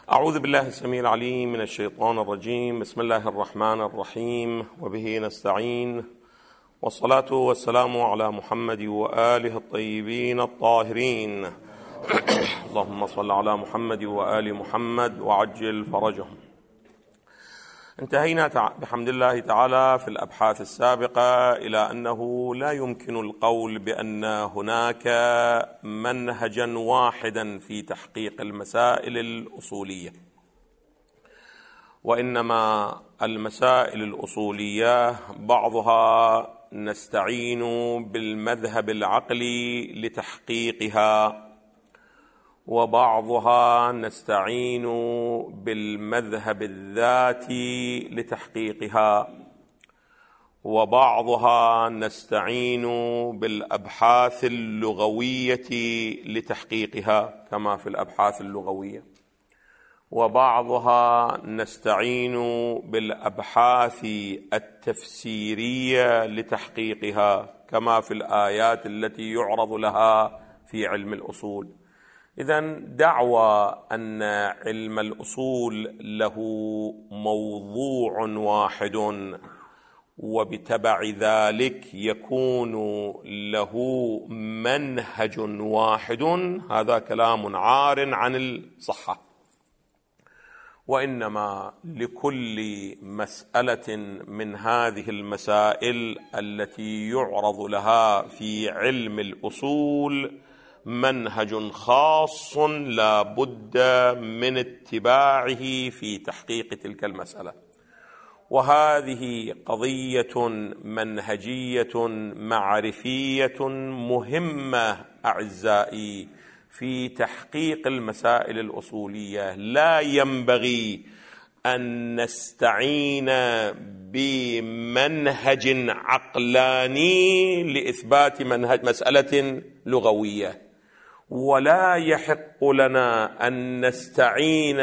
أعوذ بالله السميع العليم من الشيطان الرجيم. بسم الله الرحمن الرحيم، وبه نستعين، والصلاة والسلام على محمد وآله الطيبين الطاهرين. اللهم صل على محمد وآل محمد وعجل فرجهم. انتهينا بحمد الله تعالى في الأبحاث السابقة إلى أنه لا يمكن القول بأن هناك منهجا واحدا في تحقيق المسائل الأصولية، وإنما المسائل الأصولية بعضها نستعين بالمذهب العقلي لتحقيقها، وبعضها نستعين بالمذهب الذاتي لتحقيقها، وبعضها نستعين بالأبحاث اللغوية لتحقيقها كما في الأبحاث اللغوية، وبعضها نستعين بالأبحاث التفسيرية لتحقيقها كما في الآيات التي يعرض لها في علم الأصول. إذن دعوى أن علم الأصول له موضوع واحد وبتبع ذلك يكون له منهج واحد، هذا كلام عار عن الصحة. وإنما لكل مسألة من هذه المسائل التي يعرض لها في علم الأصول منهج خاص لا بد من اتباعه في تحقيق تلك المسألة، وهذه قضية منهجية معرفية مهمة أعزائي في تحقيق المسائل الأصولية. لا ينبغي أن نستعين بمنهج عقلاني لإثبات مسألة لغوية، ولا يحق لنا أن نستعين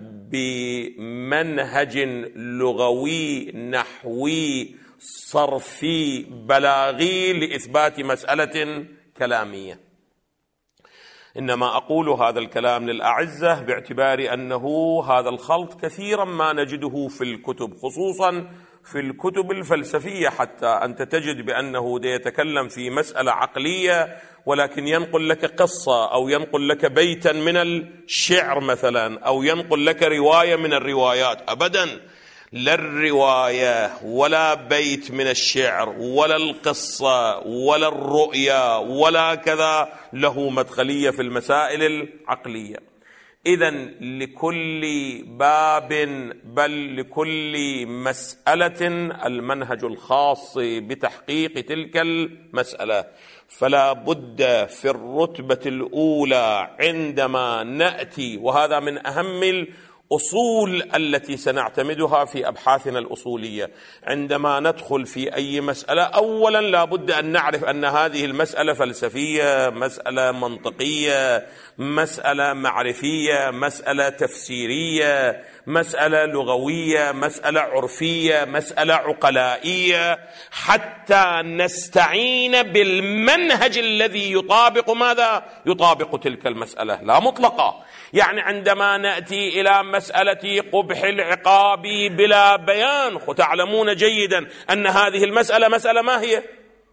بمنهج لغوي نحوي صرفي بلاغي لإثبات مسألة كلامية. إنما أقول هذا الكلام للأعزة باعتبار أنه هذا الخلط كثيرا ما نجده في الكتب، خصوصا في الكتب الفلسفية، حتى أنت تجد بأنه يتكلم في مسألة عقلية ولكن ينقل لك قصة أو ينقل لك بيتا من الشعر مثلا، أو ينقل لك رواية من الروايات. أبدا، لا الرواية ولا بيت من الشعر ولا القصة ولا الرؤيا ولا كذا له مدخلية في المسائل العقلية. إذن لكل باب بل لكل مسألة المنهج الخاص بتحقيق تلك المسألة. فلا بد في الرتبة الأولى عندما نأتي، وهذا من أهم الأصول التي سنعتمدها في أبحاثنا الأصولية، عندما ندخل في أي مسألة أولا لا بد أن نعرف أن هذه المسألة فلسفية، مسألة منطقية، مسألة معرفية، مسألة تفسيرية، مسألة لغوية، مسألة عرفية، مسألة عقلائية، حتى نستعين بالمنهج الذي يطابق ماذا؟ يطابق تلك المسألة، لا مطلقة. يعني عندما نأتي إلى مسألة قبح العقاب بلا بيان، تعلمون جيدا أن هذه المسألة مسألة ما هي؟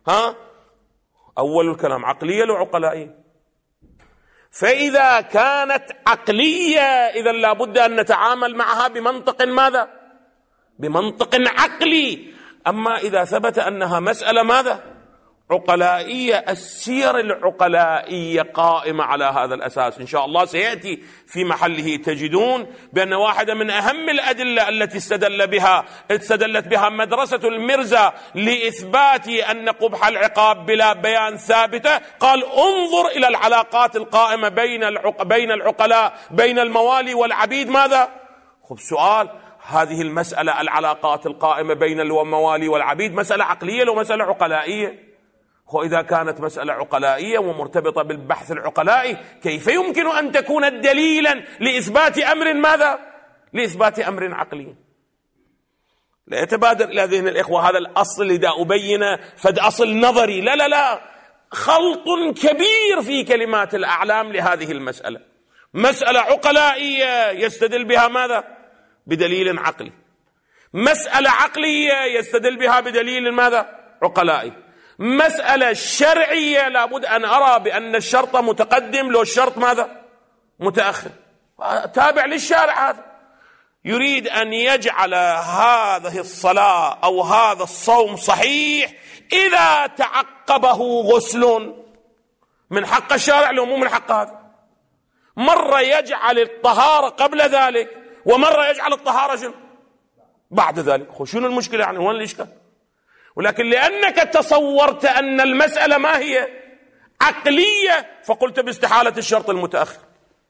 أول الكلام عقلية أو عقلائية؟ فإذا كانت عقلية إذا لابد أن نتعامل معها بمنطق ماذا؟ بمنطق عقلي. أما إذا ثبت أنها مسألة ماذا؟ عقلائية، السير العقلائية قائمة على هذا الأساس. إن شاء الله سيأتي في محله. تجدون بأن واحدة من أهم الأدلة التي استدلت بها مدرسة المرزا لإثبات أن قبح العقاب بلا بيان ثابتة، قال انظر إلى العلاقات القائمة بين العقلاء، بين الموالي والعبيد. ماذا؟ سؤال، هذه المسألة العلاقات القائمة بين الموالي والعبيد مسألة عقلية لو مسألة عقلائية؟ وإذا كانت مسألة عقلائية ومرتبطة بالبحث العقلائي، كيف يمكن أن تكون دليلا لإثبات أمر ماذا؟ لإثبات أمر عقلي. لا يتبادر إلى ذهن الإخوة هذا الأصل إذا أبين فد أصل نظري، لا لا لا، خلط كبير في كلمات الأعلام لهذه المسألة. مسألة عقلائية يستدل بها ماذا؟ بدليل عقلي. مسألة عقلية يستدل بها بدليل ماذا؟ عقلائي. مسألة شرعية لابد أن أرى بأن الشرط متقدم لو الشرط ماذا؟ متأخر. تابع للشارع، هذا يريد أن يجعل هذه الصلاة أو هذا الصوم صحيح إذا تعقبه غسل، من حق الشارع لو مو من حق هذا. مرة يجعل الطهارة قبل ذلك، ومرة يجعل الطهارة بعد ذلك. شنو المشكلة يعني؟ وين الإشكال؟ ولكن لأنك تصورت أن المسألة ما هي عقلية فقلت باستحالة الشرط المتأخر.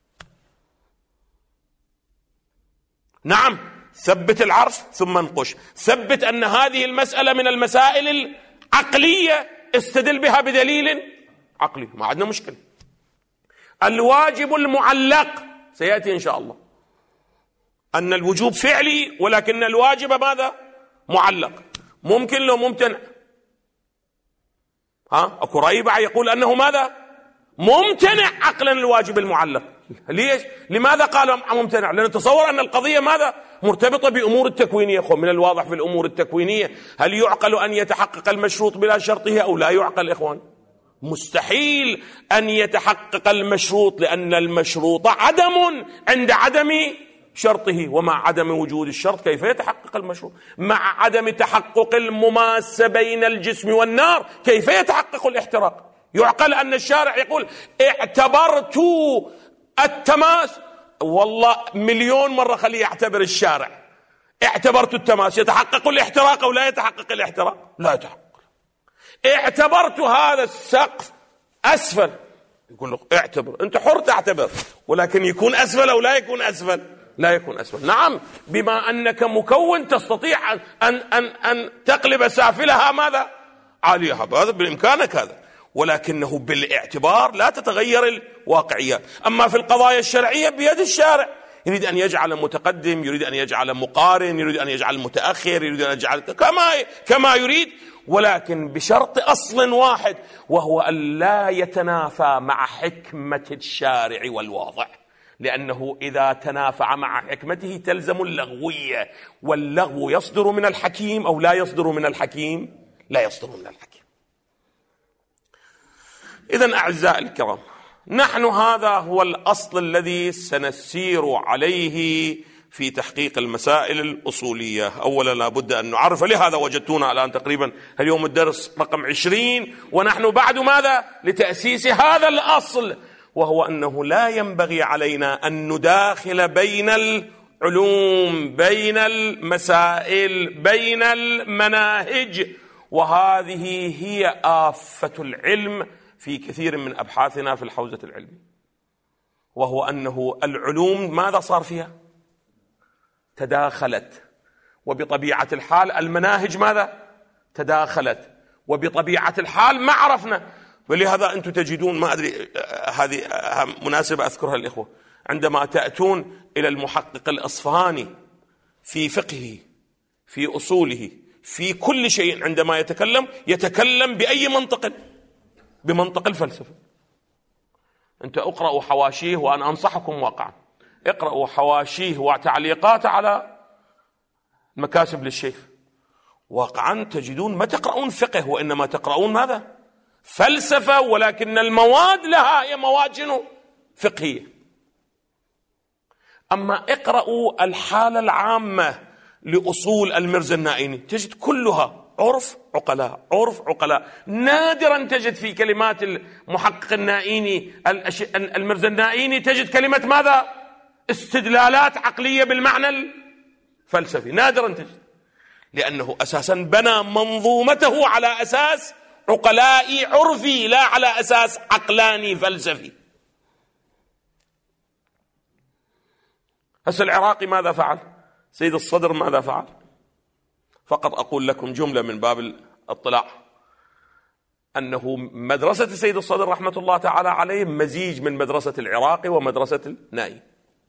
نعم، ثبت العرش ثم انقش، ثبت أن هذه المسألة من المسائل العقلية، استدل بها بدليل عقلي، ما عندنا مشكلة. الواجب المعلق سيأتي إن شاء الله، أن الوجوب فعلي ولكن الواجب ماذا؟ معلق. ممكن لو ممتنع. أكو رأي يقول أنه ماذا؟ ممتنع عقلا الواجب المعلق. ليش؟ لماذا قال ممتنع؟ لأن تصور أن القضية ماذا؟ مرتبطة بأمور التكوينية. من الواضح في الأمور التكوينية هل يعقل أن يتحقق المشروط بلا شرطه أو لا يعقل؟ إخوان، مستحيل أن يتحقق المشروط، لأن المشروط عدم عند عدم شرطه، ومع عدم وجود الشرط كيف يتحقق المشروط؟ مع عدم تحقق المماسة بين الجسم والنار كيف يتحقق الاحتراق؟ يعقل أن الشارع يقول اعتبرت التماس، والله مليون مرة خليه يعتبر الشارع، اعتبرت التماس، يتحقق الاحتراق أو لا يتحقق الاحتراق؟ لا يتحقق. اعتبرت هذا السقف أسفل، يقول له اعتبر، أنت حر تعتبر، ولكن يكون أسفل أو لا يكون أسفل؟ لا يكون أسفل. نعم، بما أنك مكون تستطيع أن تقلب سافلها ماذا؟ عاليها، هذا بإمكانك هذا، ولكنه بالاعتبار لا تتغير الواقعيات. أما في القضايا الشرعية بيد الشارع، يريد أن يجعل متقدم، يريد أن يجعل مقارن، يريد أن يجعل متأخر، يريد أن يجعل كما يريد، ولكن بشرط أصل واحد، وهو أن لا يتنافى مع حكمة الشارع والواضع، لأنه إذا تنافع مع حكمته تلزم اللغوية، واللغو يصدر من الحكيم أو لا يصدر من الحكيم؟ لا يصدر من الحكيم. إذن أعزائي الكرام، نحن هذا هو الأصل الذي سنسير عليه في تحقيق المسائل الأصولية. أولا لابد أن نعرف، لهذا وجدتونا الآن تقريبا اليوم الدرس رقم 20 ونحن بعد ماذا؟ لتأسيس هذا الأصل، وهو أنه لا ينبغي علينا أن نداخل بين العلوم، بين المسائل، بين المناهج، وهذه هي آفة العلم في كثير من أبحاثنا في الحوزة العلمية، وهو أنه العلوم ماذا صار فيها؟ تداخلت، وبطبيعة الحال المناهج ماذا؟ تداخلت، وبطبيعة الحال ما عرفنا. ولهذا أنتم تجدون، ما أدري، هذه مناسبة أذكرها الإخوة، عندما تأتون إلى المحقق الأصفهاني في فقهه، في أصوله، في كل شيء، عندما يتكلم بأي منطق؟ بمنطق الفلسفة. أنت اقرأوا حواشيه، وأنا أنصحكم واقعا اقرأوا حواشيه وتعليقات على مكاسب للشيخ، واقعا تجدون ما تقرؤون فقه، وإنما تقرؤون ماذا؟ فلسفة، ولكن المواد لها هي مواد فقهية. أما اقرأوا الحالة العامة لأصول المرزا النائيني تجد كلها عرف عقلاء، عرف عقلاء. نادرا تجد في كلمات المحقق النائيني المرزا النائيني تجد كلمة ماذا؟ استدلالات عقلية بالمعنى الفلسفي، نادرا تجد، لأنه أساسا بنى منظومته على أساس عقلائي عرفي، لا على أساس عقلاني فلسفي. هسه العراقي ماذا فعل؟ سيد الصدر ماذا فعل؟ فقط أقول لكم جملة من باب الاطلاع، أنه مدرسة سيد الصدر رحمة الله تعالى عليه مزيج من مدرسة العراقي ومدرسة النائي،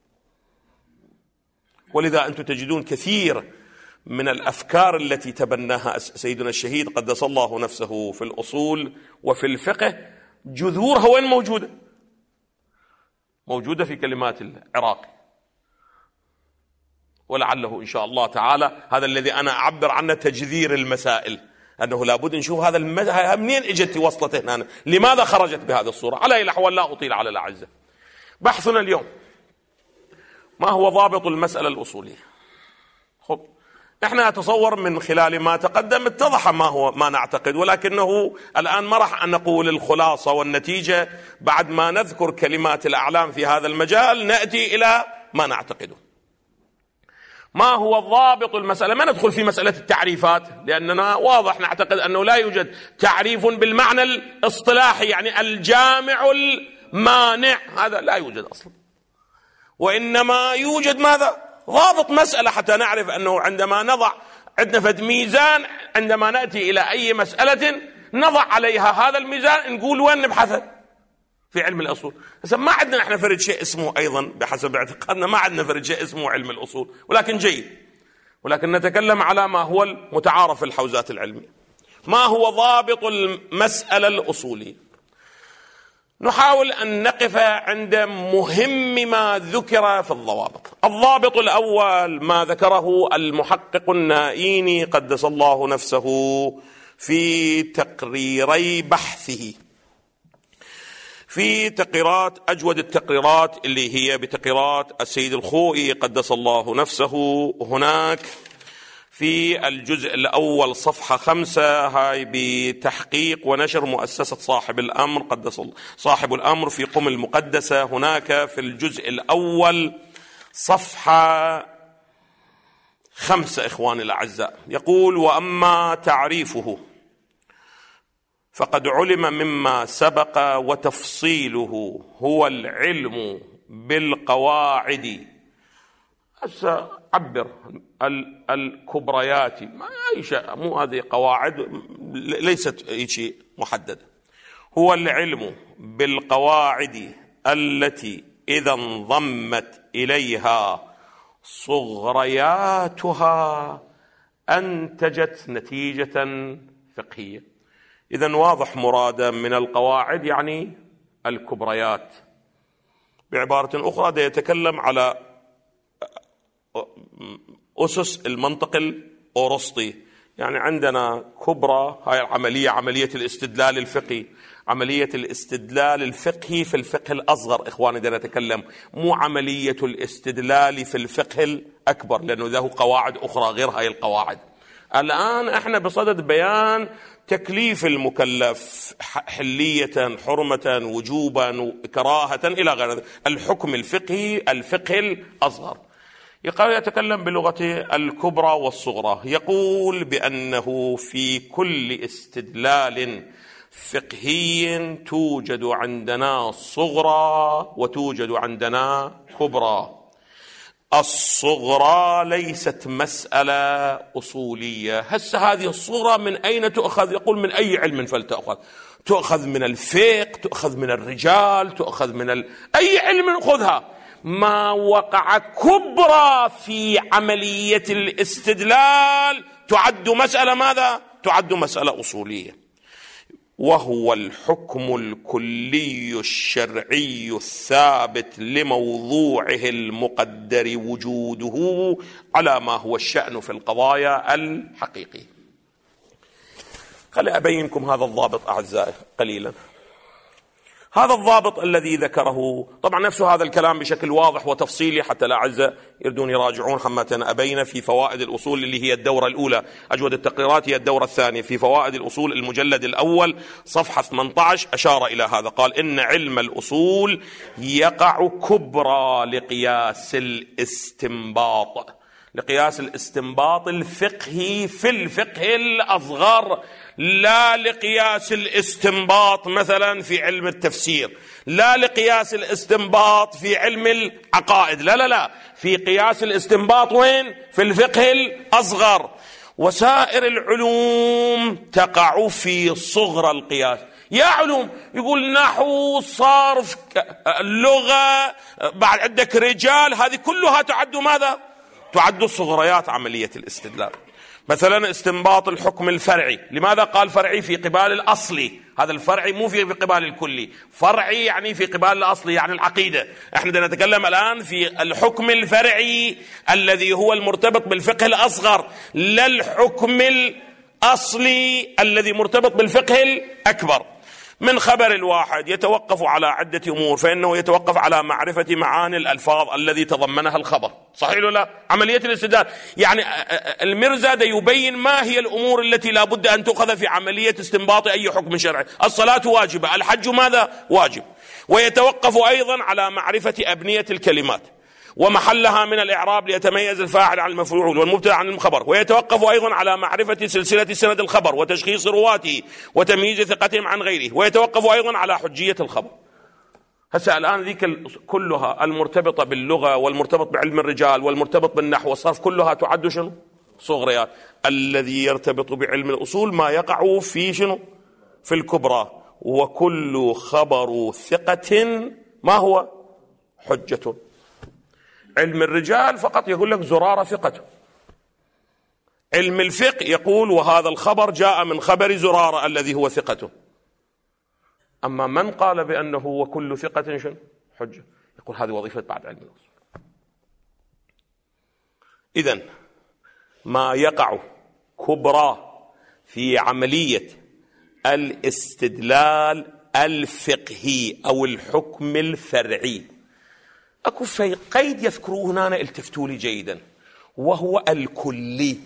ولذا أنتم تجدون كثير من الأفكار التي تبناها سيدنا الشهيد قدس الله نفسه في الأصول وفي الفقه، جذورها وين موجودة؟ موجودة في كلمات العراقي، ولعله إن شاء الله تعالى هذا الذي أنا أعبر عنه تجذير المسائل، أنه لابد نشوف هذا منين إجت وصلت هنا، لماذا خرجت بهذه الصورة. على أي الأحوال لا أطيل على الأعزة. بحثنا اليوم ما هو ضابط المسألة الأصولية؟ خب احنا أتصور من خلال ما تقدم اتضح ما هو ما نعتقد، ولكنه الآن ما راح نقول الخلاصة والنتيجة. بعد ما نذكر كلمات الأعلام في هذا المجال نأتي إلى ما نعتقده. ما هو ضابط المسألة؟ ما ندخل في مسألة التعريفات، لأننا واضح نعتقد أنه لا يوجد تعريف بالمعنى الاصطلاحي، يعني الجامع المانع، هذا لا يوجد أصلا. وإنما يوجد ماذا؟ ضابط مسألة، حتى نعرف أنه عندما نضع عندنا فد ميزان، عندما نأتي إلى أي مسألة نضع عليها هذا الميزان، نقول وين نبحثه في علم الأصول. هسه ما عندنا احنا فرد شيء اسمه، أيضا بحسب اعتقادنا ما عندنا فرد شيء اسمه علم الأصول، ولكن جيد، ولكن نتكلم على ما هو المتعارف في الحوزات العلمية. ما هو ضابط المسألة الأصولية؟ نحاول أن نقف عند مهم ما ذكر في الضوابط. الضابط الأول ما ذكره المحقق النائيني قدس الله نفسه في تقريري بحثه، في تقريرات أجود التقريرات اللي هي بتقريرات السيد الخوئي قدس الله نفسه. هناك في الجزء الأول صفحة 5، هاي بتحقيق ونشر مؤسسة صاحب الأمر قدس الله صاحب الأمر في قم المقدسة. هناك في الجزء الأول صفحة 5 إخواني الأعزاء يقول: وأما تعريفه فقد علم مما سبق وتفصيله هو العلم بالقواعد. هسه عبر الكبريات، ما أي شيء، مو هذه قواعد ليست أي شيء محدد. هو العلم بالقواعد التي إذا انضمت إليها صغرياتها أنتجت نتيجة فقهية. إذن واضح مراده من القواعد يعني الكبريات. بعبارة أخرى ده يتكلم على أسس المنطق الأرسطي. يعني عندنا كبرى، هاي العملية عملية الاستدلال الفقهي، عملية الاستدلال الفقهي في الفقه الأصغر إخواني، ده نتكلم مو عملية الاستدلال في الفقه الأكبر، لأنه له قواعد أخرى غير هاي القواعد. الآن احنا بصدد بيان تكليف المكلف حلية حرمة وجوبا كراهة إلى غير ذلك، الحكم الفقهي الفقه الأصغر. يتكلم بلغة الكبرى والصغرى. يقول بأنه في كل استدلال فقهي توجد عندنا صغرى وتوجد عندنا كبرى. الصغرى ليست مسألة أصولية. هسه هذه الصغرى من أين تؤخذ؟ يقول من أي علم فلتأخذ، تؤخذ من الفقه، تؤخذ من الرجال، تؤخذ من أي علم خذها. ما وقع كبرى في عملية الاستدلال تعد مسألة ماذا؟ تعد مسألة أصولية، وهو الحكم الكلي الشرعي الثابت لموضوعه المقدر وجوده على ما هو الشأن في القضايا الحقيقية. خلي أبينكم هذا الضابط أعزائي قليلا. هذا الضابط الذي ذكره، طبعا نفس هذا الكلام بشكل واضح وتفصيلي حتى الأعزاء يردون يراجعون حمة أبين في فوائد الأصول اللي هي الدورة الأولى، أجود التقريرات هي الدورة الثانية. في فوائد الأصول المجلد الأول صفحة 18 أشار إلى هذا، قال: إن علم الأصول يقع كبرى لقياس الاستنباط، لقياس الاستنباط الفقهي في الفقه الأصغر، لا لقياس الاستنباط مثلا في علم التفسير، لا لقياس الاستنباط في علم العقائد، لا لا لا، في قياس الاستنباط وين؟ في الفقه الأصغر. وسائر العلوم تقع في صغر القياس. يا علوم، يقول نحو، صرف، اللغة، بعد عندك رجال، هذه كلها تعد ماذا؟ تعد صغريات عملية الاستدلال. مثلا استنباط الحكم الفرعي. لماذا قال فرعي؟ في قبال الأصلي. هذا الفرعي مو في قبال الكلي، فرعي يعني في قبال الأصلي، يعني العقيدة. احنا نتكلم الآن في الحكم الفرعي الذي هو المرتبط بالفقه الأصغر، لا الحكم الأصلي الذي مرتبط بالفقه الأكبر. من خبر الواحد يتوقف على عدة أمور، فإنه يتوقف على معرفة معاني الألفاظ الذي تضمنها الخبر. صحيح ولا لا؟ عملية الاستدلال، يعني المرزا يبين ما هي الأمور التي لا بد أن تؤخذ في عملية استنباط أي حكم شرعي. الصلاة واجبة، الحج ماذا؟ واجب. ويتوقف أيضا على معرفة أبنية الكلمات ومحلها من الإعراب ليتميز الفاعل عن المفعول والمبتدأ عن الخبر. ويتوقف أيضا على معرفة سلسلة سند الخبر وتشخيص رواته وتمييز ثقتهم عن غيره. ويتوقف أيضا على حجية الخبر. هسه الآن ذيك كلها المرتبطة باللغة والمرتبط بعلم الرجال والمرتبط بالنحو والصرف كلها تعد شنو؟ صغريات. الذي يرتبط بعلم الأصول ما يقع في شنو؟ في الكبرى. وكل خبر ثقة ما هو؟ حجة. علم الرجال فقط يقول لك زرارة ثقته. علم الفقه يقول وهذا الخبر جاء من خبر زرارة الذي هو ثقته. أما من قال بأنه وكل ثقة شنو؟ حجة، يقول هذه وظيفة بعد علم الأصول. إذن ما يقع كبرى في عملية الاستدلال الفقهي أو الحكم الفرعي، أكو في قيد يذكروه هنا، التفتوا لي جيدا، وهو الكلي.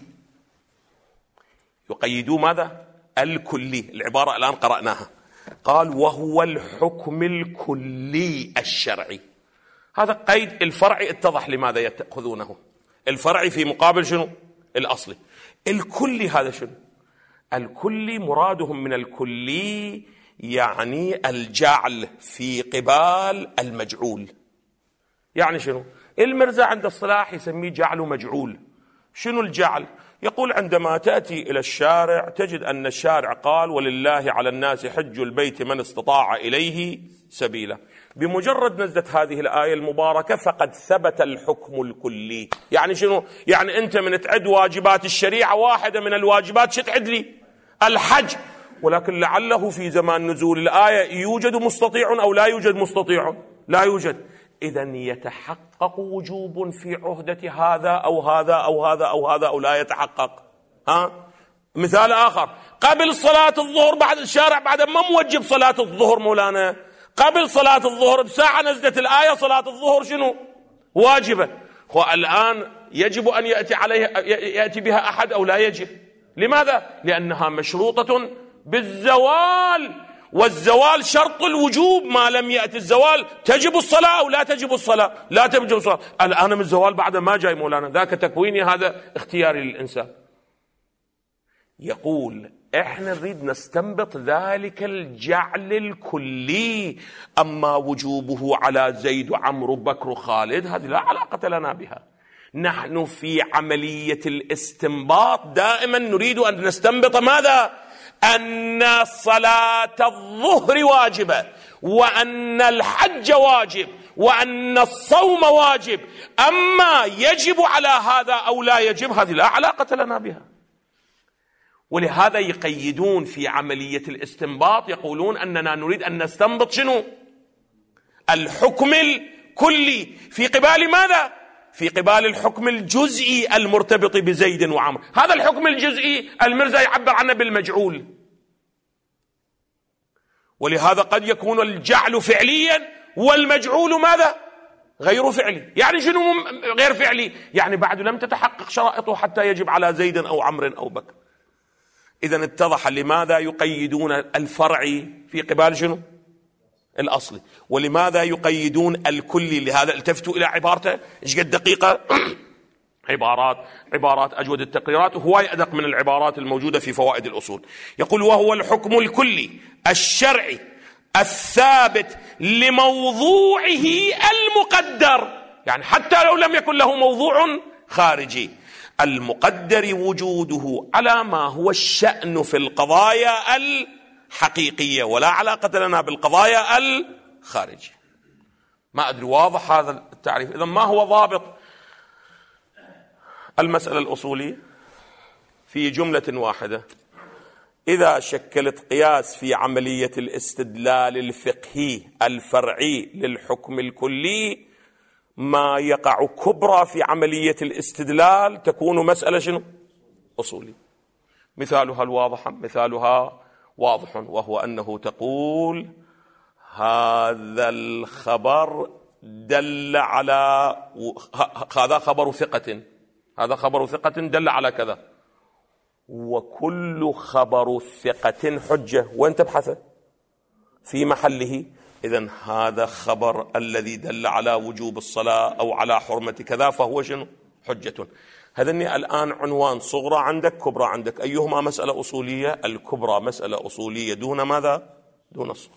يقيدوا ماذا؟ الكلي. العبارة الآن قرأناها، قال وهو الحكم الكلي الشرعي. هذا قيد. الفرعي اتضح لماذا يأخذونه. الفرعي في مقابل شنو؟ الأصلي. الكلي هذا شنو؟ الكلي مرادهم من الكلي يعني الجعل في قبال المجعول. يعني شنو؟ المرزا عند الصلاح يسميه جعل مجعول. شنو الجعل؟ يقول عندما تأتي إلى الشارع تجد أن الشارع قال ولله على الناس حج البيت من استطاع إليه سبيلا. بمجرد نزلت هذه الآية المباركة فقد ثبت الحكم الكلي. يعني شنو؟ يعني أنت من تعد واجبات الشريعة واحدة من الواجبات شتعد لي الحج، ولكن لعله في زمان نزول الآية يوجد مستطيع أو لا يوجد مستطيع؟ لا يوجد. إذن يتحقق وجوب في عهدة هذا أو هذا أو هذا أو هذا أو لا يتحقق؟ مثال آخر، قبل صلاة الظهر بعد الشارع بعد ما موجب صلاة الظهر مولانا، قبل صلاة الظهر بساعة نزلت الآية صلاة الظهر شنو؟ واجبة. والآن يجب أن يأتي بها أحد أو لا يجب؟ لماذا؟ لأنها مشروطة بالزوال، والزوال شرط الوجوب. ما لم يأتي الزوال تجب الصلاة أو لا تجب الصلاة؟ لا تجب الصلاة. الآن من الزوال بعد ما جاي مولانا، ذاك تكويني، هذا اختياري للإنسان. يقول احنا نريد نستنبط ذلك الجعل الكلي، أما وجوبه على زيد وعمرو وبكر وخالد هذه لا علاقة لنا بها. نحن في عملية الاستنباط دائما نريد أن نستنبط ماذا؟ أن صلاة الظهر واجبة، وأن الحج واجب، وأن الصوم واجب. أما يجب على هذا أو لا يجب هذه لا علاقة لنا بها. ولهذا يقيدون في عملية الاستنباط، يقولون أننا نريد أن نستنبط شنو؟ الحكم الكلي في قبال ماذا؟ في قبال الحكم الجزئي المرتبط بزيد وعمر. هذا الحكم الجزئي المرزا يعبر عنه بالمجعول. ولهذا قد يكون الجعل فعليا والمجعول ماذا؟ غير فعلي. يعني شنو غير فعلي؟ يعني بعد لم تتحقق شرائطه حتى يجب على زيد أو عمرو أو بكر. إذن اتضح لماذا يقيدون الفرعي في قبال شنو؟ الأصلي. ولماذا يقيدون الكلي؟ لهذا التفتوا إلى عبارته إيش قد دقيقة. عبارات أجود التقريرات، وهواية أدق من العبارات الموجودة في فوائد الأصول. يقول وهو الحكم الكلي الشرعي الثابت لموضوعه المقدر، يعني حتى لو لم يكن له موضوع خارجي، المقدر وجوده على ما هو الشأن في القضايا الحقيقية، ولا علاقة لنا بالقضايا الخارجية. ما أدري واضح هذا التعريف؟ إذن ما هو ضابط المسألة الأصولية؟ في جملة واحدة إذا شكلت قياس في عملية الاستدلال الفقهي الفرعي للحكم الكلي، ما يقع كبرى في عملية الاستدلال تكون مسألة شنو؟ أصولي. مثالها واضح، وهو أنه تقول هذا الخبر دل على هذا خبر ثقة دل على كذا، وكل خبر ثقة حجة، وين تبحث؟ في محله. إذن هذا خبر الذي دل على وجوب الصلاة أو على حرمة كذا فهو شنو؟ حجة. هذني الآن عنوان صغرى عندك كبرى عندك، أيهما مسألة أصولية؟ الكبرى مسألة أصولية دون ماذا؟ دون الصغرى.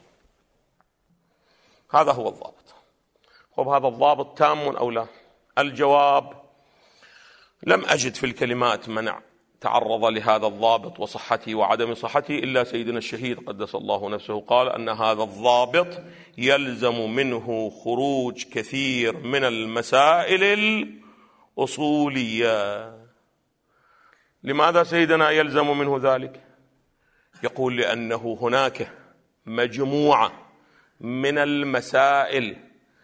هذا هو الضابط. هذا الضابط تام أو لا؟ الجواب: لم أجد في الكلمات منع تعرض لهذا الضابط وصحته وعدم صحته إلا سيدنا الشهيد قدس الله نفسه قال أن هذا الضابط يلزم منه خروج كثير من المسائل الأصولية. لماذا سيدنا يلزم منه ذلك؟ يقول لأنه هناك مجموعة من المسائل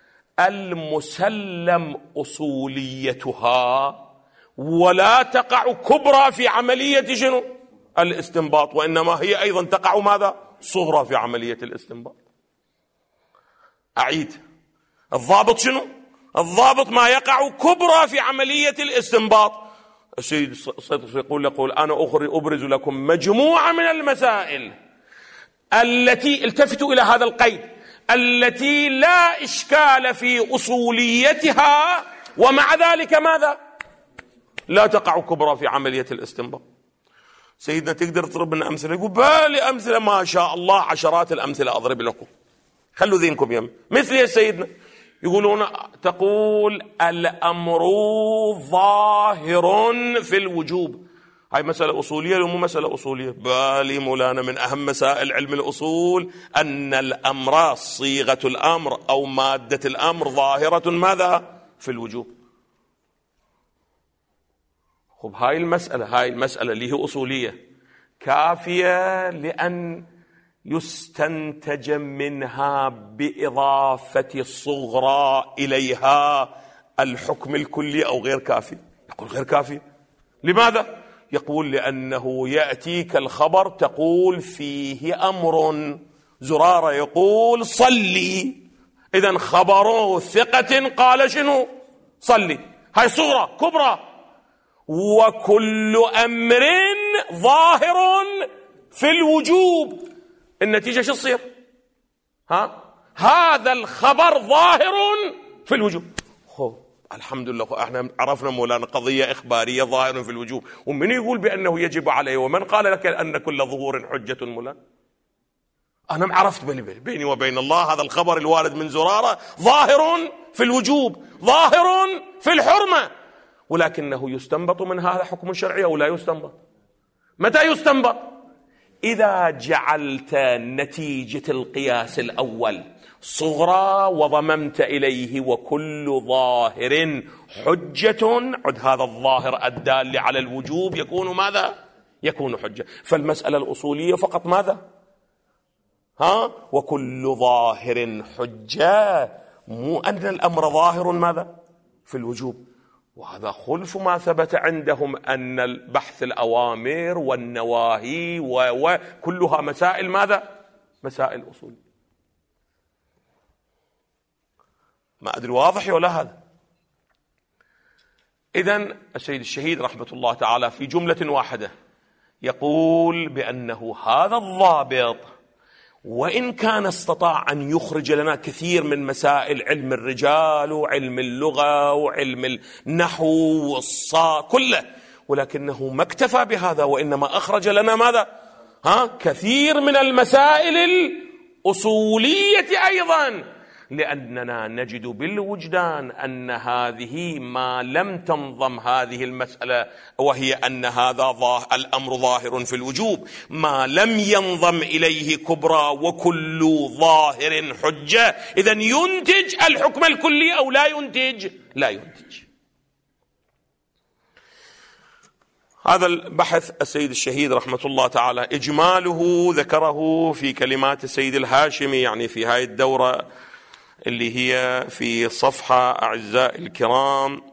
المسلم أصوليتها ولا تقع كبرى في عملية شنو؟ الاستنباط، وإنما هي أيضا تقع ماذا؟ صغرى في عملية الاستنباط. أعيد: الضابط شنو؟ الضابط ما يقع كبرى في عملية الاستنباط. السيد يقول أنا أبرز لكم مجموعة من المسائل التي، التفتوا إلى هذا القيد، التي لا إشكال في أصوليتها ومع ذلك ماذا؟ لا تقع كبرى في عملية الاستنباط. سيدنا تقدر تضرب لنا أمثلة؟ يقول بالي أمثلة ما شاء الله، عشرات الأمثلة أضرب لكم، خلوا ذينكم يم. مثل يا سيدنا يقولون تقول الأمر ظاهر في الوجوب، هاي مسألة أصولية ولا مو مسألة أصولية؟ بالي مولانا من أهم مسائل علم الأصول أن الأمر صيغة الأمر أو مادة الأمر ظاهرة ماذا؟ في الوجوب. خب هاي المسألة اللي هي أصولية كافية لأن يستنتج منها بإضافة الصغرى إليها الحكم الكلي أو غير كافي؟ يقول غير كافي. لماذا؟ يقول لأنه يأتيك الخبر تقول فيه أمر، زرارة يقول صلي، إذن خبر ثقة قال شنو؟ صلي، هاي صغرى. كبرى: وكل أمر ظاهر في الوجوب. النتيجة شو تصير؟ هذا الخبر ظاهر في الوجوب. الحمد لله احنا عرفنا مولانا قضية إخبارية ظاهر في الوجوب، ومن يقول بأنه يجب عليه؟ ومن قال لك أن كل ظهور حجة مولانا؟ أنا عرفت بيني وبين الله هذا الخبر الوارد من زرارة ظاهر في الوجوب، ظاهر في الحرمة، ولكنه يستنبط من هذا حكم شرعي أو لا يستنبط؟ متى يستنبط؟ إذا جعلت نتيجة القياس الأول صغرى وضممت إليه وكل ظاهر حجة، عد هذا الظاهر الدال على الوجوب يكون ماذا؟ يكون حجة. فالمسألة الأصولية فقط ماذا؟ وكل ظاهر حجة، مو أن الأمر ظاهر ماذا؟ في الوجوب. وهذا خلف ما ثبت عندهم أن البحث الأوامر والنواهي وكلها مسائل ماذا؟ مسائل أصول. ما أدري واضح ولا هذا؟ إذن السيد الشهيد رحمة الله تعالى في جملة واحدة يقول بأنه هذا الضابط وإن كان استطاع أن يخرج لنا كثير من مسائل علم الرجال وعلم اللغة وعلم النحو والصاد كله، ولكنه ما اكتفى بهذا، وإنما أخرج لنا ماذا؟ كثير من المسائل الأصولية أيضا، لأننا نجد بالوجدان أن هذه ما لم تنظم هذه المسألة، وهي أن هذا الأمر ظاهر في الوجوب، ما لم ينظم إليه كبرى وكل ظاهر حجة، إذن ينتج الحكم الكلي أو لا ينتج؟ لا ينتج. هذا البحث السيد الشهيد رحمة الله تعالى إجماله ذكره في كلمات السيد الهاشمي، يعني في هاي الدورة اللي هي في صفحة أعزائي الكرام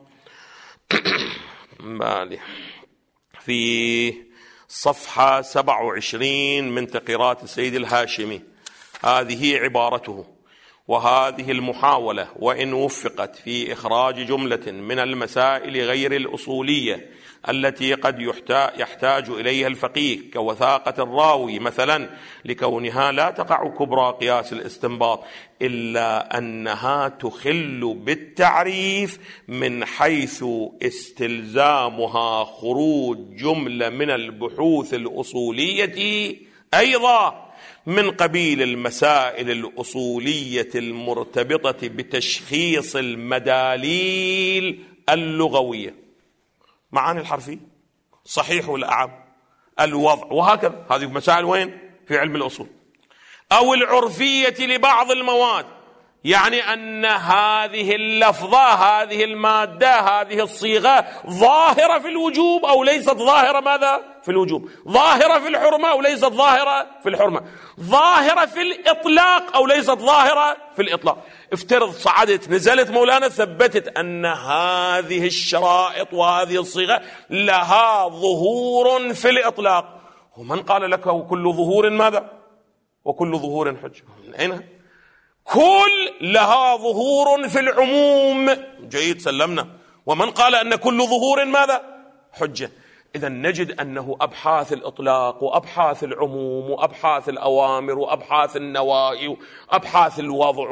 في صفحة 27 من تقريرات السيد الهاشمي. هذه عبارته: وهذه المحاولة وإن وفقت في إخراج جملة من المسائل غير الأصولية التي قد يحتاج إليها الفقيه كوثاقة الراوي مثلا، لكونها لا تقع كبرى قياس الاستنباط، إلا أنها تخل بالتعريف من حيث استلزامها خروج جملة من البحوث الأصولية أيضا من قبيل المسائل الأصولية المرتبطة بتشخيص المداليل اللغوية. معاني الحرفية صحيح والأعم، الوضع، وهكذا. هذه مسائل وين؟ في علم الأصول. أو العرفية لبعض المواد، يعني أن هذه اللفظة، هذه المادة، هذه الصيغة ظاهرة في الوجوب أو ليست ظاهرة ماذا؟ في الوجوب، ظاهرة في الحرمة أو ليست ظاهرة في الحرمة، ظاهرة في الإطلاق أو ليست ظاهرة في الإطلاق. افترض صعدت نزلت مولانا ثبتت أن هذه الشرائط وهذه الصيغة لها ظهور في الإطلاق، ومن قال لك وكل ظهور ماذا؟ وكل ظهور حجة. من أين؟ كل لها ظهور في العموم. جيد، سلمنا. ومن قال أن كل ظهور ماذا؟ حجة. إذا نجد أنه أبحاث الإطلاق وأبحاث العموم وأبحاث الأوامر وأبحاث النواهي وأبحاث الوضع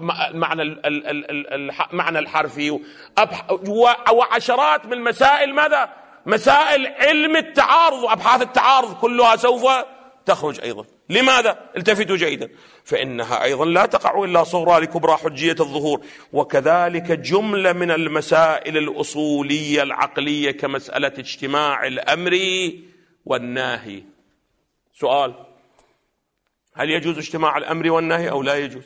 معنى الحرفي وعشرات من المسائل ماذا؟ مسائل علم التعارض وأبحاث التعارض كلها سوف تخرج أيضا. لماذا؟ التفتوا جيدا، فإنها أيضا لا تقع إلا صغرى لكبرى حجية الظهور. وكذلك جملة من المسائل الأصولية العقلية كمسألة اجتماع الأمر والنهي. سؤال: هل يجوز اجتماع الأمر والنهي أو لا يجوز؟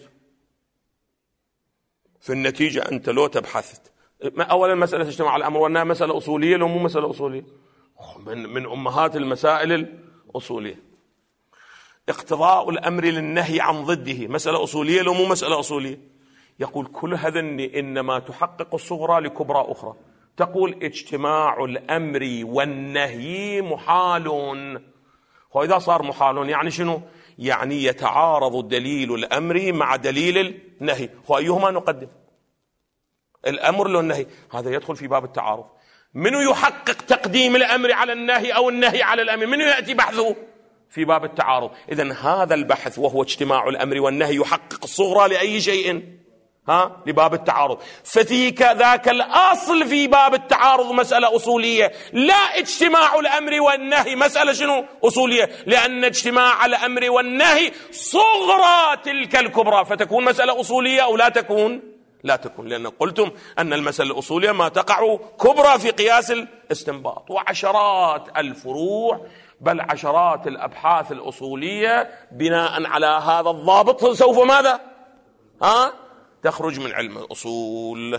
في النتيجة أنت لو تبحثت، أولا مسألة اجتماع الأمر والنهي مسألة أصولية لو مو مسألة أصولية، من أمهات المسائل الأصولية. اقتضاء الأمر للنهي عن ضده مسألة أصولية لو مو مسألة أصولية. يقول كل هذا إنما تحقق الصغرى لكبرى أخرى. تقول اجتماع الأمر والنهي محال، وإذا صار محال يعني شنو؟ يعني يتعارض دليل الأمر مع دليل النهي، وأيهما نقدم؟ الأمر لو النهي؟ هذا يدخل في باب التعارض. منو يحقق تقديم الأمر على النهي أو النهي على الأمر؟ منو يأتي بحثه؟ في باب التعارض. إذن هذا البحث وهو اجتماع الأمر والنهي يحقق الصغرى لأي شيء؟ لباب التعارض. ففيك ذاك الأصل في باب التعارض مسألة أصولية، لا اجتماع الأمر والنهي مسألة شنو؟ أصولية، لأن اجتماع الأمر والنهي صغرى تلك الكبرى، فتكون مسألة أصولية أو لا تكون؟ لا تكون، لأن قلتم أن المسألة الأصولية ما تقع كبرى في قياس الاستنباط. وعشرات الفروع بل عشرات الأبحاث الأصولية بناء على هذا الضابط سوف ماذا؟ تخرج من علم الأصول.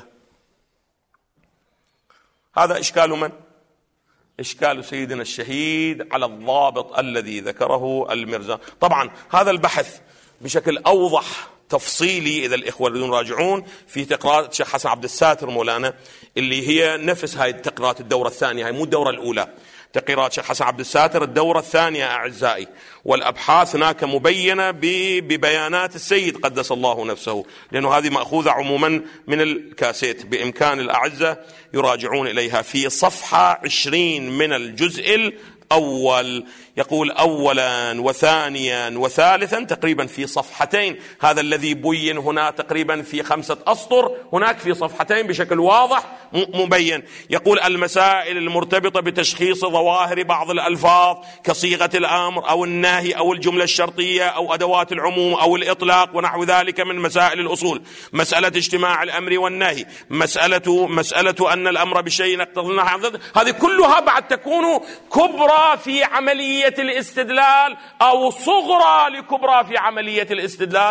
هذا إشكال من؟ إشكال سيدنا الشهيد على الضابط الذي ذكره المرزا. طبعا هذا البحث بشكل أوضح تفصيلي إذا الإخوة يريدون يراجعون في تقريرات الشيخ حسن عبد الساتر مولانا، اللي هي نفس هاي التقريرات الدورة الثانية، هاي مو الدورة الأولى، تقريرات الشيخ حسن عبد الساتر الدورة الثانية أعزائي. والأبحاث هناك مبينة ببيانات السيد قدس الله نفسه، لأنه هذه مأخوذة عموما من الكاسيت، بإمكان الأعزة يراجعون إليها. في صفحة 20 من الجزء الأول يقول أولا وثانيا وثالثا تقريبا في صفحتين. هذا الذي بين هنا تقريبا في 5 أسطر، هناك في صفحتين بشكل واضح مبين. يقول المسائل المرتبطة بتشخيص ظواهر بعض الألفاظ كصيغة الأمر أو النهي أو الجملة الشرطية أو أدوات العموم أو الإطلاق ونحو ذلك من مسائل الأصول. مسألة اجتماع الأمر والنهي، مسألة أن الأمر بشيء يقتضي النهي عن ضده، هذه كلها بعد تكون كبرى في عملية الاستدلال أو صغرى لكبرى في عملية الاستدلال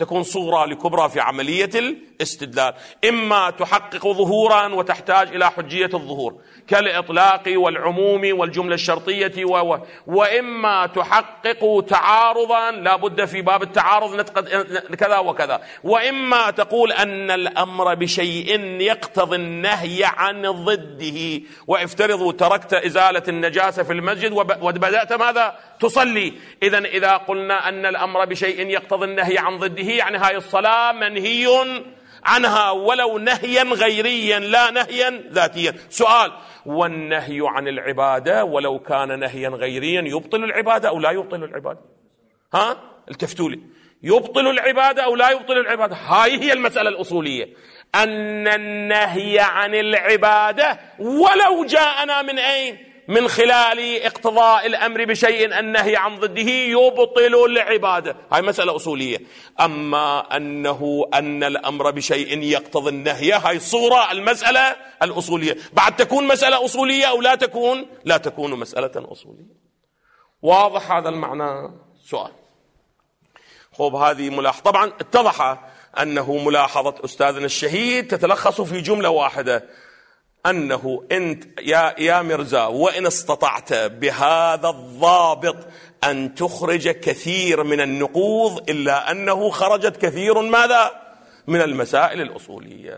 تكون صغرى لكبرى في عملية الاستدلال. إما تحقق ظهورا وتحتاج إلى حجية الظهور كالإطلاق والعموم والجملة الشرطية وإما تحقق تعارضا لا بد في باب التعارض كذا وكذا، وإما تقول أن الأمر بشيء يقتضي النهي عن ضده. وافترضوا تركت إزالة النجاسة في المسجد وبدأت ماذا؟ تصلي. إذا قلنا أن الأمر بشيء يقتضي النهي عن ضده يعني هاي الصلاة منهي عنها ولو نهيا غيريا لا نهيا ذاتيا. سؤال: والنهي عن العبادة ولو كان نهيا غيريا يبطل العبادة أو لا يبطل العبادة؟ التفتوا لي، يبطل العبادة أو لا يبطل العبادة؟ هاي هي المسألة الأصولية، أن النهي عن العبادة ولو جاءنا من أين؟ من خلال اقتضاء الأمر بشيء النهي عن ضده يبطل العبادة. هاي مسألة أصولية. أما أن الأمر بشيء يقتضي النهي، هاي صورة المسألة الأصولية. بعد تكون مسألة أصولية أو لا تكون مسألة أصولية. واضح هذا المعنى؟ سؤال. خب هذه ملاحظة. طبعا اتضح أنه ملاحظة أستاذنا الشهيد تتلخص في جملة واحدة، أنه أنت يا مرزا وإن استطعت بهذا الضابط أن تخرج كثير من النقوض إلا أنه خرجت كثير ماذا؟ من المسائل الأصولية.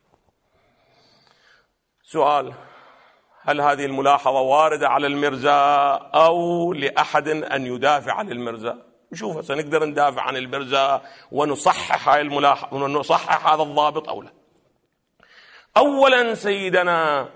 سؤال: هل هذه الملاحظة واردة على المرزا أو لأحد أن يدافع عن المرزا؟ نشوف سنقدر ندافع عن المرزا ونصحح هاي الملاحظة ونصحح هذا الضابط أو لا. أولا سيدنا،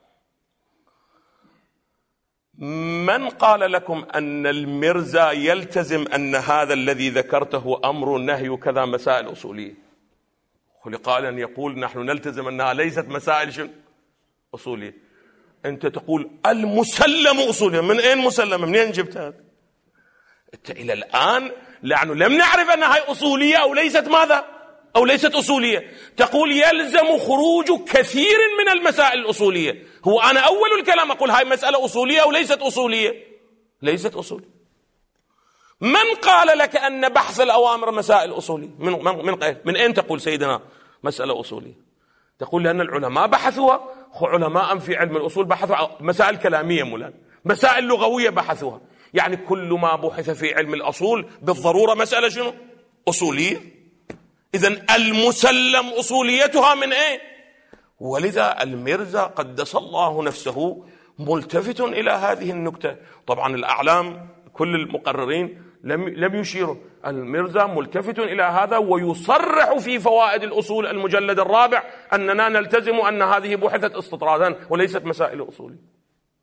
من قال لكم أن المرزا يلتزم أن هذا الذي ذكرته أمر نهي كذا مسائل أصولية؟ قال أن يقول نحن نلتزم أنها ليست مسائل أصولية. أنت تقول المسلم أصولية. من أين مسلم؟ منين جبت هذا؟ أنت إلى الآن لأنه لم نعرف أنها أصولية أو ليست ماذا؟ أو ليست أصولية. تقول يلزم خروج كثير من المسائل الأصولية. هو أنا أول الكلام أقول هاي مسألة أصولية أو ليست أصولية؟ ليست أصولية. من قال لك أن بحث الأوامر مسائل أصولية؟ من أين تقول سيدنا مسألة أصولية؟ تقول لأن العلماء بحثوها. علماء في علم الأصول بحثوا مسائل كلامية مولانا، مسائل لغوية بحثوها. يعني كل ما بحث في علم الأصول بالضرورة مسألة شنو؟ أصولية. إذن المسلم أصوليتها من أين؟ ولذا المرزا قدس الله نفسه ملتفت إلى هذه النكتة. طبعا الأعلام كل المقررين لم يشيروا. المرزا ملتفت إلى هذا ويصرح في فوائد الأصول المجلد الرابع أننا نلتزم أن هذه بحثت استطرادا وليست مسائل أصولية.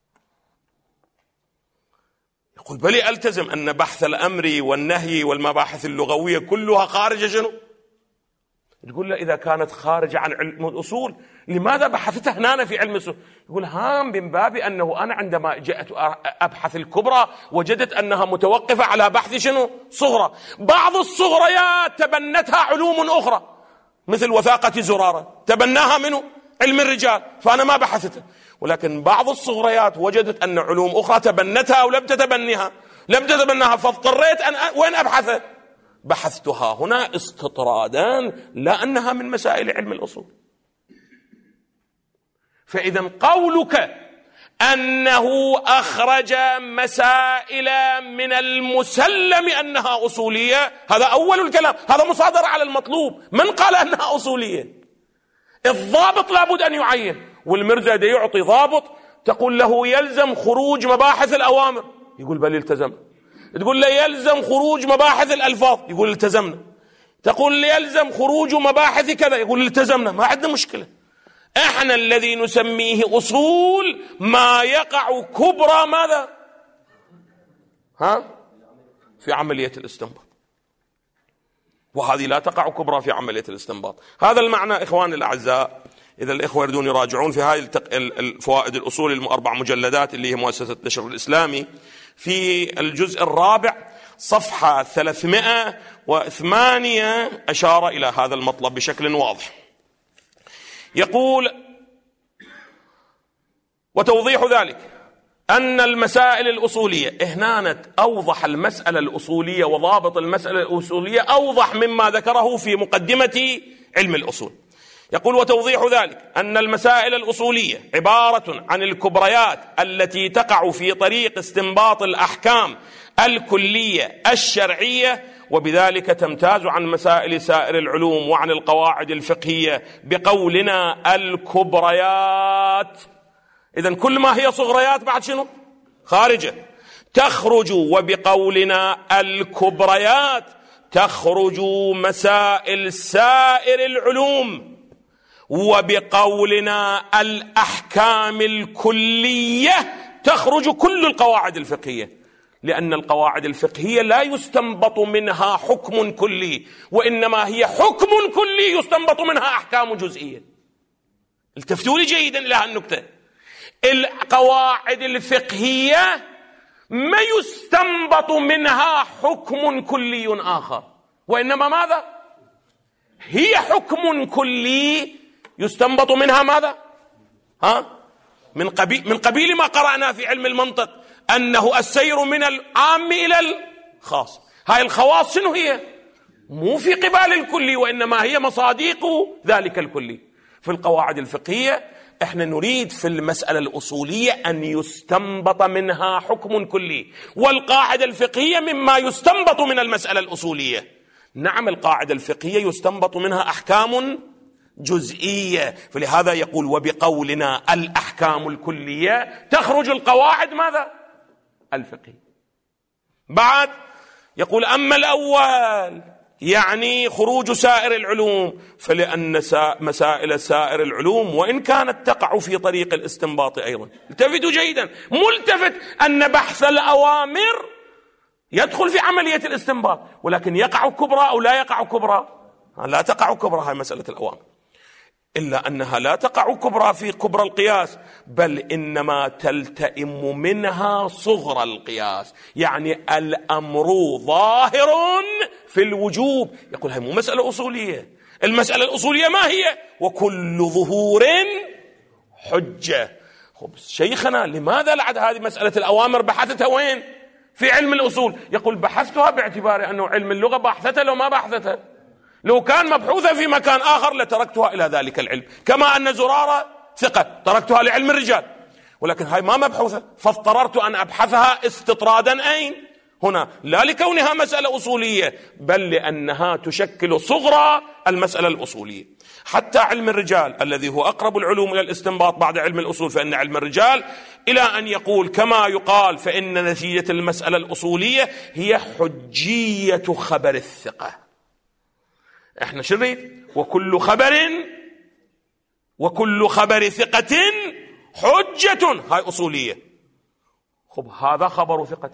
يقول بلي ألتزم أن بحث الأمر والنهي والمباحث اللغوية كلها خارجة شنو؟ تقول له إذا كانت خارجة عن علم الأصول لماذا بحثتها هنا في علم الأصول؟ يقول هام من باب أنه أنا عندما جاءت أبحث الكبرى وجدت أنها متوقفة على بحث شنو؟ صغرى. بعض الصغريات تبنتها علوم أخرى مثل وثاقة زرارة تبناها منه علم الرجال فأنا ما بحثتها. ولكن بعض الصغريات وجدت أن علوم أخرى تبنتها أو لم تتبناها فاضطريت أن وين أبحث؟ بحثتها هنا استطرادا لا أنها من مسائل علم الأصول. فإذا قولك أنه أخرج مسائل من المسلم أنها أصولية هذا أول الكلام، هذا مصادر على المطلوب. من قال أنها أصولية؟ الضابط لابد أن يعين. والمرزا دا يعطي ضابط تقول له يلزم خروج مباحث الأوامر، يقول بل التزمنا. تقول له يلزم خروج مباحث الألفاظ، يقول التزمنا. تقول يلزم خروج مباحث كذا، يقول التزمنا. ما عندنا مشكلة. احنا الذي نسميه أصول ما يقع كبرى ماذا؟ في عملية الاستنباط، وهذه لا تقع كبرى في عملية الاستنباط. هذا المعنى إخواني الأعزاء. إذا الإخوة يريدون يراجعون في هذه الفوائد الأصول 4 مجلدات اللي هي مؤسسة النشر الإسلامي، في الجزء الرابع صفحة 308 أشار إلى هذا المطلب بشكل واضح. يقول: وتوضيح ذلك أن المسائل الأصولية هنا أوضح المسألة الأصولية وضابط المسألة الأصولية أوضح مما ذكره في مقدمة علم الأصول. يقول: وتوضيح ذلك أن المسائل الأصولية عبارة عن الكبريات التي تقع في طريق استنباط الأحكام الكلية الشرعية، وبذلك تمتاز عن مسائل سائر العلوم وعن القواعد الفقهية بقولنا الكبريات. إذن كل ما هي صغريات بعد شنو؟ خارجة تخرج. وبقولنا الكبريات تخرج مسائل سائر العلوم، وبقولنا الأحكام الكلية تخرج كل القواعد الفقهية، لأن القواعد الفقهية لا يستنبط منها حكم كلي، وإنما هي حكم كلي يستنبط منها أحكام جزئية. التفتوا لي جيدا إلى هالنقطة. القواعد الفقهية ما يستنبط منها حكم كلي آخر، وإنما ماذا؟ هي حكم كلي يستنبط منها ماذا؟ من قبيل ما قرأنا في علم المنطق أنه السير من العام إلى الخاص. هاي الخواص شنو هي؟ مو في قبال الكلي، وإنما هي مصاديق ذلك الكلي. في القواعد الفقهية احنا نريد في المسألة الأصولية أن يستنبط منها حكم كلي، والقاعدة الفقهية مما يستنبط من المسألة الأصولية. نعم، القاعدة الفقهية يستنبط منها أحكام جزئية، فلهذا يقول: وبقولنا الأحكام الكلية تخرج القواعد ماذا؟ الفقهية. بعد يقول: أما الأول يعني خروج سائر العلوم، فلأن مسائل سائر العلوم وإن كانت تقع في طريق الاستنباط أيضا. التفتوا جيدا، ملتفت أن بحث الأوامر يدخل في عملية الاستنباط، ولكن يقع كبرى أو لا يقع كبرى؟ لا تقع كبرى هاي مسألة الأوامر، إلا أنها لا تقع كبرى في كبرى القياس، بل إنما تلتئم منها صغر القياس، يعني الأمر ظاهر في الوجوب. يقول هاي مو مسألة أصولية. المسألة الأصولية ما هي؟ وكل ظهور حجة. خب شيخنا لماذا لعد هذه مسألة الأوامر بحثتها وين؟ في علم الأصول. يقول: بحثتها باعتبار أنه علم اللغة بحثتها لو ما بحثتها، لو كان مبحوثة في مكان آخر لتركتها إلى ذلك العلم، كما أن زرارة ثقة تركتها لعلم الرجال، ولكن هاي ما مبحوثة، فاضطررت أن أبحثها استطرادا أين؟ هنا، لا لكونها مسألة أصولية، بل لأنها تشكل صغرى المسألة الأصولية. حتى علم الرجال الذي هو أقرب العلوم إلى الاستنباط بعد علم الأصول، فإن علم الرجال إلى أن يقول كما يقال فإن نتيجة المسألة الأصولية هي حجية خبر الثقة. احنا شريد وكل خبر ثقة حجة، هاي أصولية. خب هذا خبر ثقة،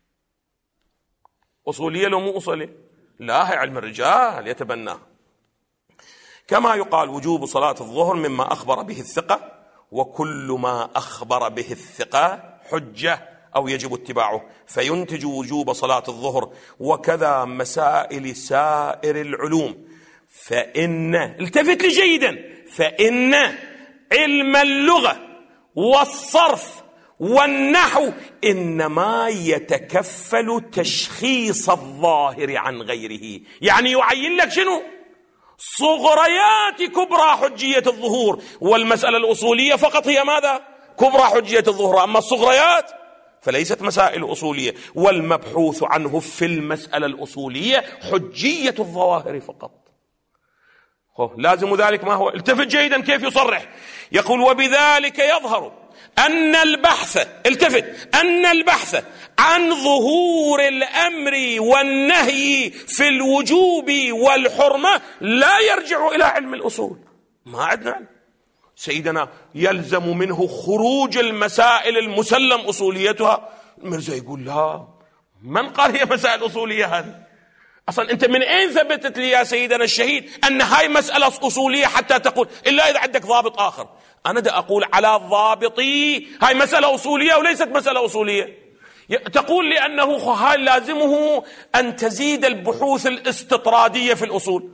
أصولية لو مو أصولية؟ لا، هي علم الرجال يتبناه. كما يقال وجوب صلاة الظهر مما أخبر به الثقة، وكل ما أخبر به الثقة حجة أو يجب اتباعه، فينتج وجوب صلاة الظهر. وكذا مسائل سائر العلوم، فإن التفت لي جيدا، فإن علم اللغة والصرف والنحو إنما يتكفل تشخيص الظاهر عن غيره، يعني يعين لك شنو؟ صغريات كبرى حجية الظهور، والمسألة الأصولية فقط هي ماذا؟ كبرى حجية الظهور، أما الصغريات فليست مسائل أصولية، والمبحوث عنه في المسألة الأصولية حجية الظواهر فقط. لازم ذلك ما هو؟ التفت جيدا كيف يصرح. يقول: وبذلك يظهر أن البحث، التفت، أن البحث عن ظهور الأمر والنهي في الوجوب والحرمة لا يرجع إلى علم الأصول. ما عندنا علم. سيدنا يلزم منه خروج المسائل المسلم أصوليتها. المرزا يقول: لا، من قال هي مسائل أصولية هذه؟ أصلا أنت من أين ثبتت لي يا سيدنا الشهيد أن هاي مسألة أصولية حتى تقول؟ إلا إذا عندك ضابط آخر. أنا دا أقول على ضابطي هاي مسألة أصولية وليست مسألة أصولية. تقول لأنه هاي لازمه أن تزيد البحوث الاستطرادية في الأصول.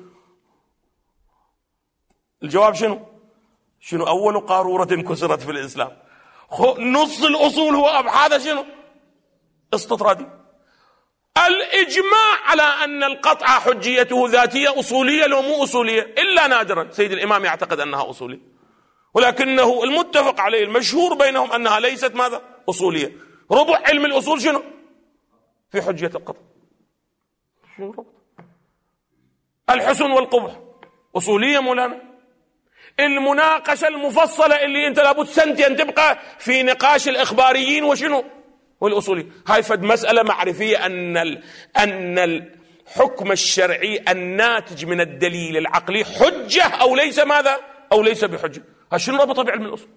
الجواب شنو؟ أول قارورة كسرت في الإسلام؟ نص الأصول هو أبحاث شنو؟ استطرادي. الإجماع على أن القطع حجيته ذاتية أصولية لو مو أصولية، إلا نادرا سيد الإمام يعتقد أنها أصولية، ولكنه المتفق عليه المشهور بينهم أنها ليست ماذا؟ أصولية. ربع علم الأصول شنو؟ في حجية القطع. الحسن والقبح أصولية مولانا. المناقشة المفصلة اللي أنت لابد سنتين تبقى في نقاش الإخباريين وشنو؟ والأصولي. هاي فد مسألة معرفية أن الحكم الشرعي الناتج من الدليل العقلي حجة أو ليس ماذا؟ أو ليس بحجة. هالشنو ربطه بعلم الأصول؟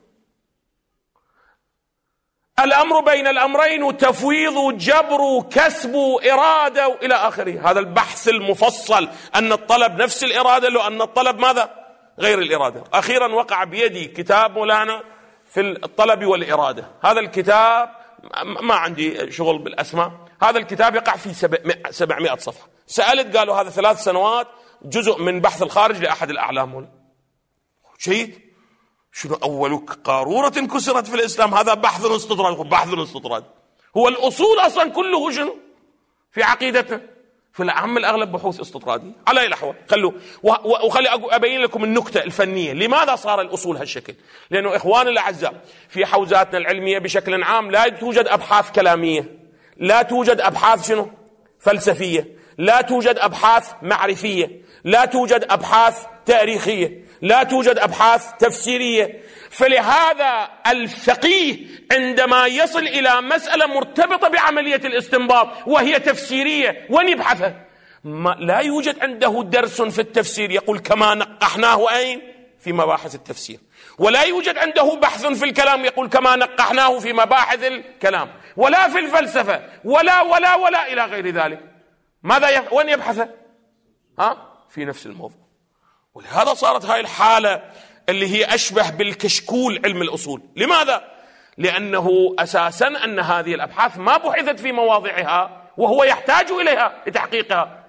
الأمر بين الأمرين وتفويض وجبر وكسب وإرادة وإلى آخره. هذا البحث المفصل أن الطلب نفس الإرادة لو أن الطلب ماذا؟ غير الإرادة. أخيرا وقع بيدي كتاب مولانا في الطلب والإرادة. هذا الكتاب ما عندي شغل بالأسماء، هذا الكتاب يقع في 700 صفحة. سألت قالوا هذا 3 سنوات جزء من بحث الخارج لأحد الأعلام. جيد. شنو أول قارورة كسرت في الإسلام؟ هذا بحث استطراد. بحث استطراد هو الأصول أصلا كله شنو في عقيدتنا؟ في العام الأغلب بحوث استطرادية. على أي الأحوال خلوا وخلي أبين لكم النكتة الفنية لماذا صار الأصول هالشكل. لأنه إخواني الأعزاء في حوزاتنا العلمية بشكل عام لا توجد أبحاث كلامية، لا توجد أبحاث شنو فلسفية، لا توجد أبحاث معرفية، لا توجد أبحاث تاريخية، لا توجد أبحاث تفسيرية. فلهذا الفقيه عندما يصل إلى مسألة مرتبطة بعملية الاستنباط وهي تفسيرية وين يبحثها؟ لا يوجد عنده درس في التفسير يقول كما نقحناه أين؟ في مباحث التفسير. ولا يوجد عنده بحث في الكلام يقول كما نقحناه في مباحث الكلام، ولا في الفلسفة، ولا إلى غير ذلك. ماذا وين يبحثه؟ في نفس الموضوع. ولهذا صارت هاي الحالة اللي هي أشبه بالكشكول علم الأصول. لماذا؟ لأنه أساسا أن هذه الأبحاث ما بحثت في مواضعها وهو يحتاج إليها لتحقيقها.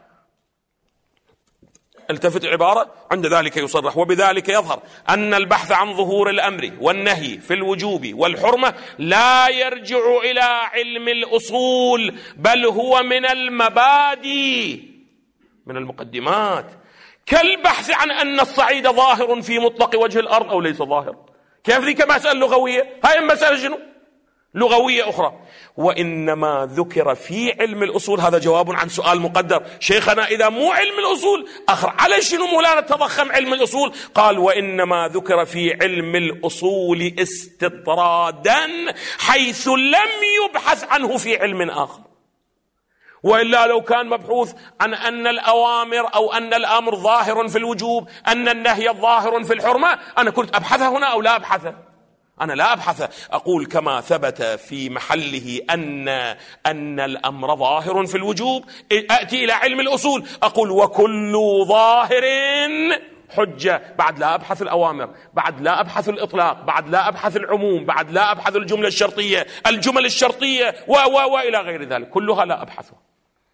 التفت العبارة عند ذلك يصرح وبذلك يظهر أن البحث عن ظهور الأمر والنهي في الوجوب والحرمة لا يرجع إلى علم الأصول، بل هو من المبادئ من المقدمات، كالبحث عن أن الصعيد ظاهر في مطلق وجه الأرض أو ليس ظاهر. كيف ذي كمسألة لغوية؟ هاي مسألة شنو؟ لغوية أخرى. وإنما ذكر في علم الأصول، هذا جواب عن سؤال مقدر. شيخنا إذا مو علم الأصول على شنو مولانا تضخم علم الأصول؟ قال وإنما ذكر في علم الأصول استطرادا حيث لم يبحث عنه في علم آخر. وإلا لو كان مبحوث عن أن الأوامر أو أن الأمر ظاهر في الوجوب، أن النهي ظاهر في الحرمة، أنا كنت أبحثه هنا أو لا أبحثه؟ أنا لا أبحثه. أقول كما ثبت في محله أن الأمر ظاهر في الوجوب، أتي إلى علم الأصول أقول وكل ظاهر حجة. بعد لا أبحث الأوامر، بعد لا أبحث الإطلاق، بعد لا أبحث العموم، بعد لا أبحث الجملة الشرطية، الجمل الشرطية وإلى غير ذلك، كلها لا أبحثها.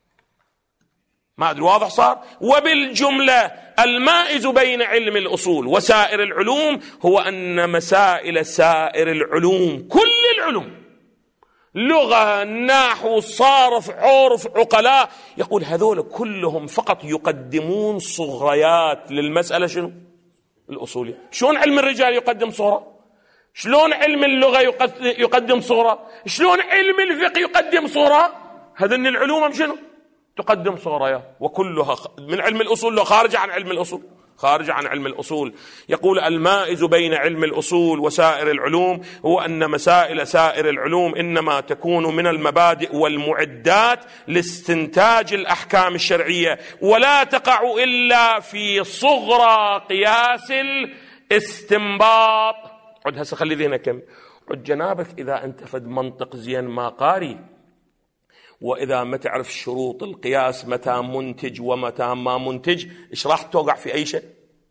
ما أدري واضح صار؟ وبالجملة المائز بين علم الأصول وسائر العلوم هو أن مسائل سائر العلوم، كل العلوم، لغة، نحو، صارف، عرف، عقلاء، يقول هذول كلهم فقط يقدمون صغريات للمسألة شنو؟ الأصولية. شلون علم الرجال يقدم صغرى؟ شلون علم اللغة يقدم صغرى؟ شلون علم الفقه يقدم صغرى؟ هذن العلوم شنو؟ تقدم صغريات، وكلها من علم الأصول، لو خارج عن علم الأصول، خارج عن علم الأصول. يقول المائز بين علم الأصول وسائر العلوم هو أن مسائل سائر العلوم إنما تكون من المبادئ والمعدات لاستنتاج الأحكام الشرعية، ولا تقع إلا في صغرى قياس الاستنباط. عد هسه خلي ذهنك كم عد جنابك. إذا أنت فد منطق زين ما قاري، وإذا ما تعرف شروط القياس متى منتج ومتى ما منتج، إيش راح توقع في أي شيء؟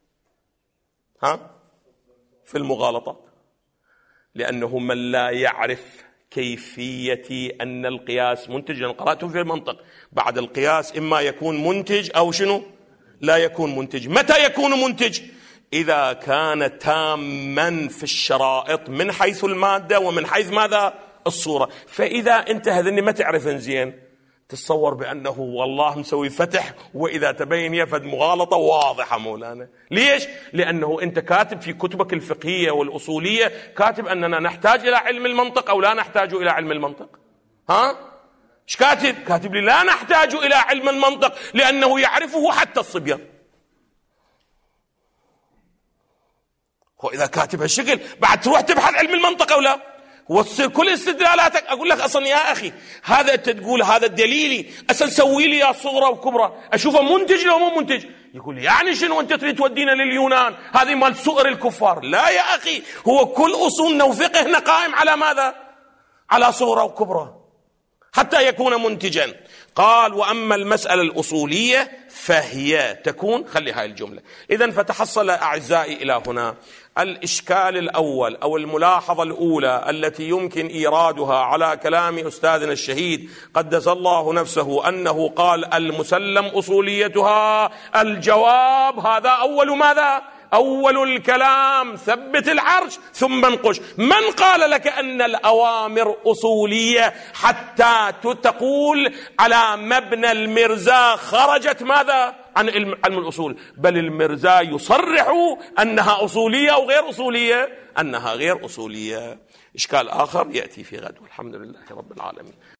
في المغالطات. لأنه من لا يعرف كيفية أن القياس منتج، أنا قرأته في المنطق، بعد القياس إما يكون منتج أو شنو؟ لا يكون منتج. متى يكون منتج؟ إذا كان تاما في الشرائط من حيث المادة ومن حيث ماذا؟ الصورة. فإذا أنت هذني ما تعرفن زين تتصور بأنه والله مسوي فتح، وإذا تبين يفد مغالطة واضحة مولانا. ليش؟ لأنه أنت كاتب في كتبك الفقهية والأصولية كاتب أننا نحتاج إلى علم المنطق أو لا نحتاج إلى علم المنطق. ها؟ إيش كاتب؟ كاتب لي لا نحتاج إلى علم المنطق لأنه يعرفه حتى الصبيان. وإذا كاتب هالشكل بعد تروح تبحث علم المنطق أو لا؟ وتصير كل استدلالاتك أقول لك أصلا يا أخي هذا أنت تقول هذا دليلي، أصلا سوي لي يا صغرى وكبرى أشوفه منتج لو مو منتج. يقول يعني شنو أنت تريد تودينا لليونان هذه مال سؤر الكفار؟ لا يا أخي، هو كل أصولنا وفقهنا قائم على ماذا؟ على صغرى وكبرى حتى يكون منتجا. قال وأما المسألة الأصولية فهي تكون، خلي هاي الجملة. إذن فتحصل أعزائي إلى هنا الإشكال الأول أو الملاحظة الأولى التي يمكن إيرادها على كلام أستاذنا الشهيد قدس الله نفسه أنه قال المسلم أصوليتها. الجواب هذا أول ماذا؟ أول الكلام ثبت العرش ثم انقش. من قال لك أن الأوامر أصولية حتى تقول على مبنى المرزا خرجت ماذا؟ عن علم الأصول؟ بل المرزا يصرح أنها أصولية أو غير أصولية، أنها غير أصولية. إشكال آخر يأتي في غد، والحمد لله رب العالمين.